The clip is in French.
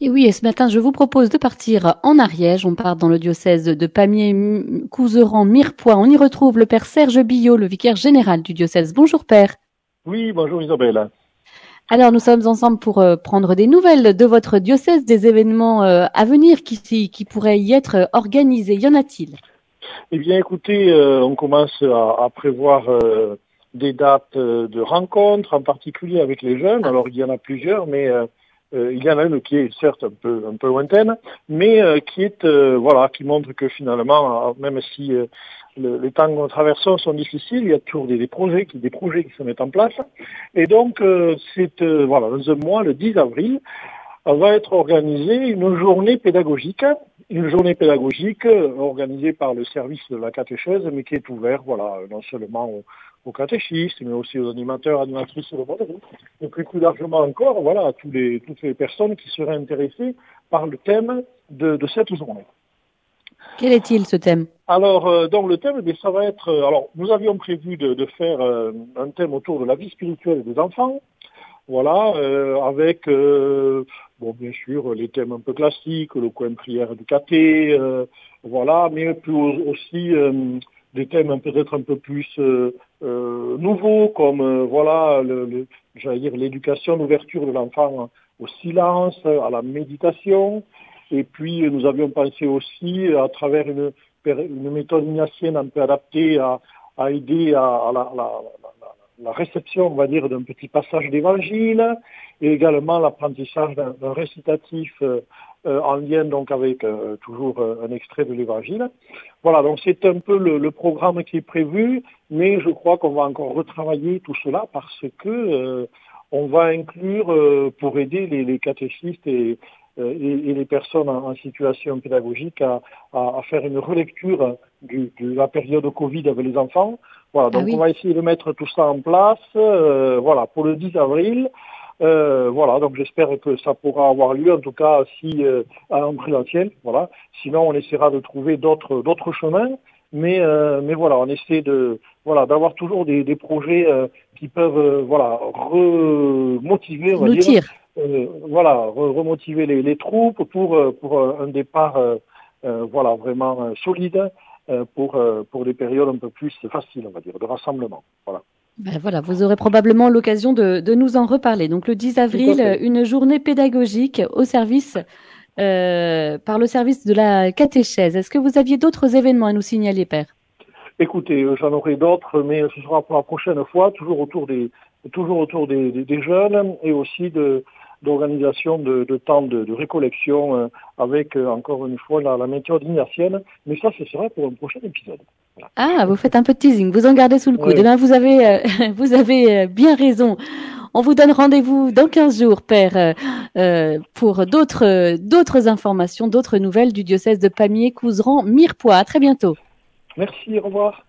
Et oui, et ce matin, je vous propose de partir en Ariège. On part dans le diocèse de Pamiers, Couserans, Mirepoix. On y retrouve le père Serge Billot, le vicaire général du diocèse. Bonjour père. Oui, bonjour Isabelle. Alors nous sommes ensemble pour prendre des nouvelles de votre diocèse, des événements à venir qui pourraient y être organisés. Y en a-t-il? Eh bien, écoutez, on commence à prévoir des dates de rencontres, en particulier avec les jeunes. Ah, Alors, il y en a plusieurs, mais il y en a une qui est certes un peu lointaine, mais qui est, voilà, qui montre que finalement, même si les temps que nous traversons sont difficiles, il y a toujours des projets qui se mettent en place. Et donc, voilà, dans un mois, le 10 avril, va être organisée une journée pédagogique organisée par le service de la catéchèse, mais qui est ouverte, voilà, non seulement aux catéchistes, mais aussi aux animateurs, animatrices de bonheur, et plus largement encore, voilà, à toutes les personnes qui seraient intéressées par le thème de cette journée. quel est-il ce thème? Alors, donc le thème, eh bien, ça va être, alors, nous avions prévu de faire un thème autour de la vie spirituelle des enfants. Voilà, avec, bon, bien sûr, les thèmes un peu classiques, le coin prière du caté, voilà, mais puis aussi des thèmes peut-être un peu plus nouveaux, comme, voilà, j'allais dire l'éducation, l'ouverture de l'enfant au silence, à la méditation. Et puis, nous avions pensé aussi, à travers une méthode ignatienne un peu adaptée à aider à la réception, on va dire, d'un petit passage d'évangile et également l'apprentissage d'un récitatif en lien donc avec toujours un extrait de l'évangile. Voilà, donc c'est un peu le programme qui est prévu, mais je crois qu'on va encore retravailler tout cela parce que on va inclure pour aider les catéchistes et les personnes en situation pédagogique à faire une relecture de la période Covid avec les enfants. Voilà, Ah donc on oui. va essayer de mettre tout ça en place, voilà, pour le 10 avril. Voilà, donc j'espère que ça pourra avoir lieu, en tout cas si en présentiel, voilà. Sinon, on essaiera de trouver d'autres chemins, mais voilà, on essaie d'avoir toujours des projets qui peuvent voilà remotiver, on va Nous dire, tire. voilà, remotiver les troupes pour un départ voilà vraiment solide pour des périodes un peu plus faciles, on va dire, de rassemblement. Voilà. Ben voilà, vous aurez probablement l'occasion de nous en reparler. Donc le 10 Tout à avril, fait. une journée pédagogique au service par le service de la catéchèse. Est-ce que vous aviez d'autres événements à nous signaler, père? Écoutez, j'en aurai d'autres, mais ce sera pour la prochaine fois, toujours autour des jeunes et aussi d'organisation de temps de récollection avec encore une fois la méthode ignatienne. Mais ça, ce sera pour un prochain épisode. Voilà. Ah, vous faites un peu de teasing, vous en gardez sous le coude. Eh Oui. bien, vous avez bien raison. On vous donne rendez-vous dans 15 jours, père, pour d'autres informations, d'autres nouvelles du diocèse de Pamiers, Couserans, Mirepoix. À très bientôt. Merci, au revoir.